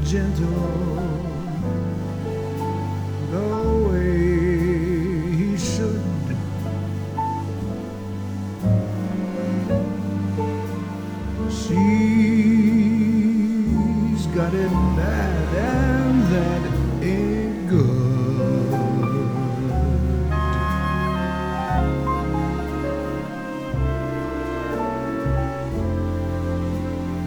gentle the way he should. She's got it bad, and that ain't good.